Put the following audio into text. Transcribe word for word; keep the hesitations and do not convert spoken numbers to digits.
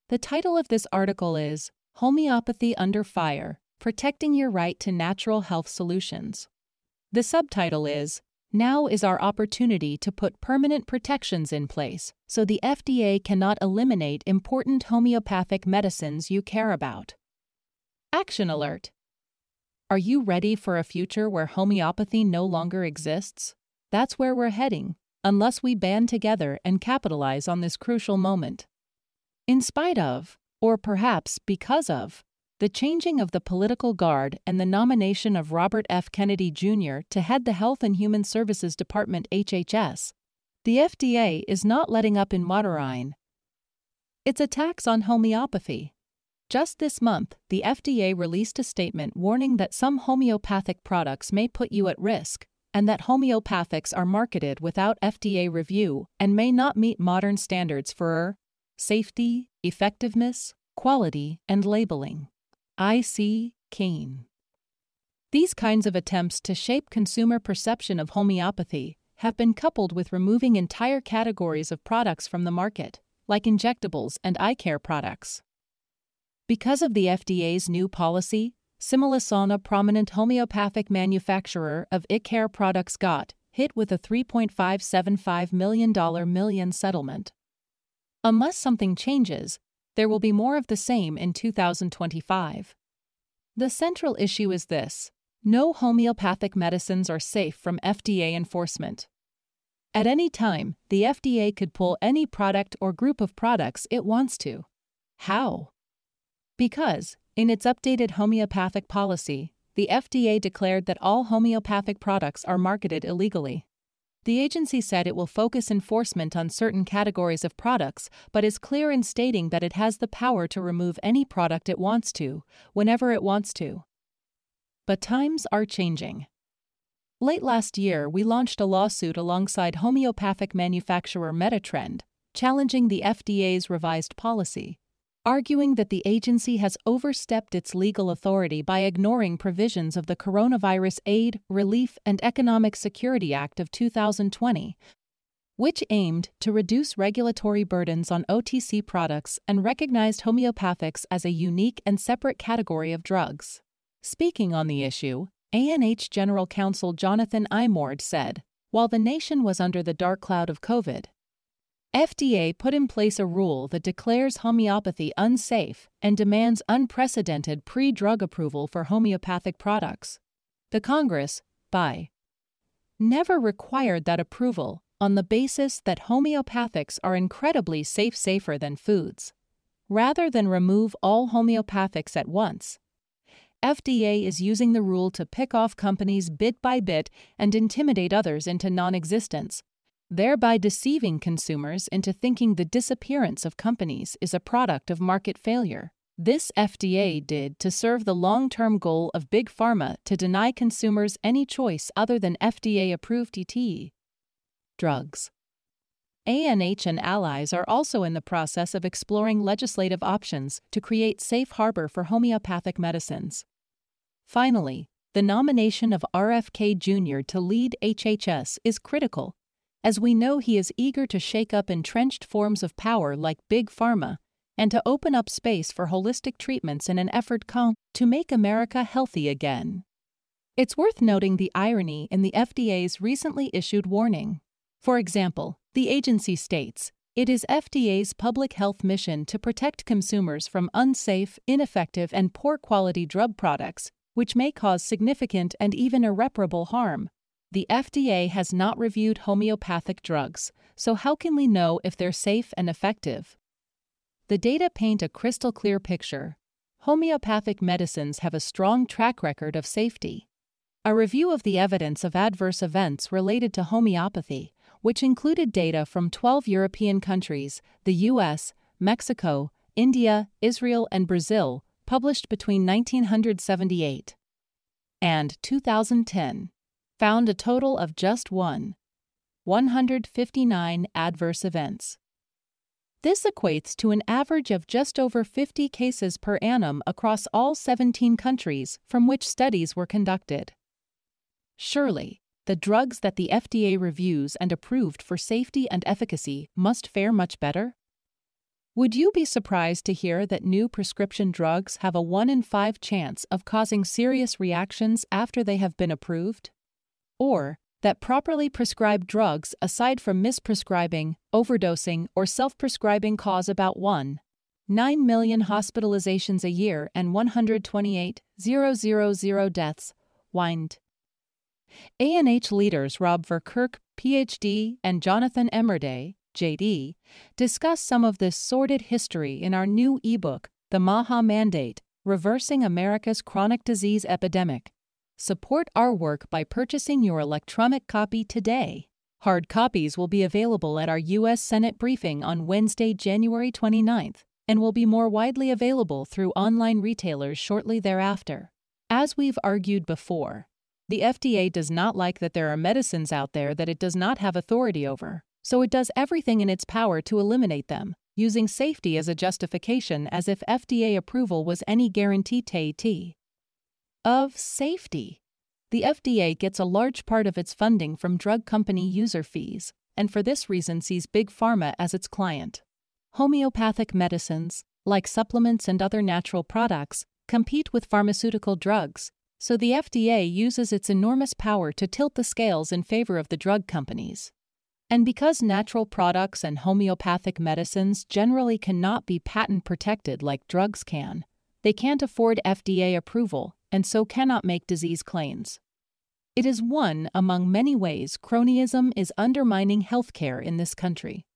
The title of this article is Homeopathy Under Fire: Protecting Your Right to Natural Health Solutions. The subtitle is, Now is our opportunity to put permanent protections in place so the F D A cannot eliminate important homeopathic medicines you care about. Action alert! Are you ready for a future where homeopathy no longer exists? That's where we're heading, unless we band together and capitalize on this crucial moment. In spite of, or perhaps because of, the changing of the political guard and the nomination of Robert F. Kennedy Junior to head the Health and Human Services Department H H S, the F D A is not letting up in modern its attacks on homeopathy. Just this month, the F D A released a statement warning that some homeopathic products may put you at risk, and that homeopathics are marketed without F D A review and may not meet modern standards for safety, effectiveness, quality, and labeling. I C. Kane. These kinds of attempts to shape consumer perception of homeopathy have been coupled with removing entire categories of products from the market, like injectables and eye care products. Because of the F D A's new policy, Similasan, a prominent homeopathic manufacturer of eye care products, got hit with a three point five seven five million dollars million settlement. Unless something changes, there will be more of the same in two thousand twenty-five. The central issue is this: no homeopathic medicines are safe from F D A enforcement. At any time, the F D A could pull any product or group of products it wants to. How? Because, in its updated homeopathic policy, the F D A declared that all homeopathic products are marketed illegally. The agency said it will focus enforcement on certain categories of products, but is clear in stating that it has the power to remove any product it wants to, whenever it wants to. But times are changing. Late last year, we launched a lawsuit alongside homeopathic manufacturer Metatrend, challenging the F D A's revised policy, arguing that the agency has overstepped its legal authority by ignoring provisions of the Coronavirus Aid, Relief, and Economic Security Act of two thousand twenty, which aimed to reduce regulatory burdens on O T C products and recognized homeopathics as a unique and separate category of drugs. Speaking on the issue, A N H General Counsel Jonathan Imord said, "While the nation was under the dark cloud of COVID, F D A put in place a rule that declares homeopathy unsafe and demands unprecedented pre-drug approval for homeopathic products. The Congress, by never required that approval on the basis that homeopathics are incredibly safe, safer than foods. Rather than remove all homeopathics at once, F D A is using the rule to pick off companies bit by bit and intimidate others into non-existence, thereby deceiving consumers into thinking the disappearance of companies is a product of market failure. This F D A did to serve the long-term goal of Big Pharma to deny consumers any choice other than F D A-approved E T drugs. A N H and allies are also in the process of exploring legislative options to create safe harbor for homeopathic medicines. Finally, the nomination of R F K Junior to lead H H S is critical, as we know he is eager to shake up entrenched forms of power like Big Pharma and to open up space for holistic treatments in an effort to make America healthy again. It's worth noting the irony in the F D A's recently issued warning. For example, the agency states, it is F D A's public health mission to protect consumers from unsafe, ineffective, and poor quality drug products, which may cause significant and even irreparable harm. The F D A has not reviewed homeopathic drugs, so how can we know if they're safe and effective? The data paint a crystal clear picture. Homeopathic medicines have a strong track record of safety. A review of the evidence of adverse events related to homeopathy, which included data from twelve European countries, the U S, Mexico, India, Israel, and Brazil, published between nineteen seventy-eight and two thousand ten, found a total of just one, one hundred fifty-nine adverse events. This equates to an average of just over fifty cases per annum across all seventeen countries from which studies were conducted. Surely, the drugs that the F D A reviews and approved for safety and efficacy must fare much better? Would you be surprised to hear that new prescription drugs have a one in five chance of causing serious reactions after they have been approved? Or that properly prescribed drugs, aside from misprescribing, overdosing, or self-prescribing, cause about one point nine million hospitalizations a year and one hundred twenty-eight thousand deaths. Wind. A N H leaders Rob Verkerk, P H D, and Jonathan Emmerday, J D, discuss some of this sordid history in our new ebook, The MAHA Mandate: Reversing America's Chronic Disease Epidemic. Support our work by purchasing your electronic copy today. Hard copies will be available at our U S Senate briefing on Wednesday, January twenty-ninth, and will be more widely available through online retailers shortly thereafter. As we've argued before, the F D A does not like that there are medicines out there that it does not have authority over, so it does everything in its power to eliminate them, using safety as a justification, as if F D A approval was any guarantee of safety. The F D A gets a large part of its funding from drug company user fees, and for this reason sees Big Pharma as its client. Homeopathic medicines, like supplements and other natural products, compete with pharmaceutical drugs, so the F D A uses its enormous power to tilt the scales in favor of the drug companies. And because natural products and homeopathic medicines generally cannot be patent protected like drugs can, they can't afford F D A approval and so cannot make disease claims. It is one among many ways cronyism is undermining healthcare in this country.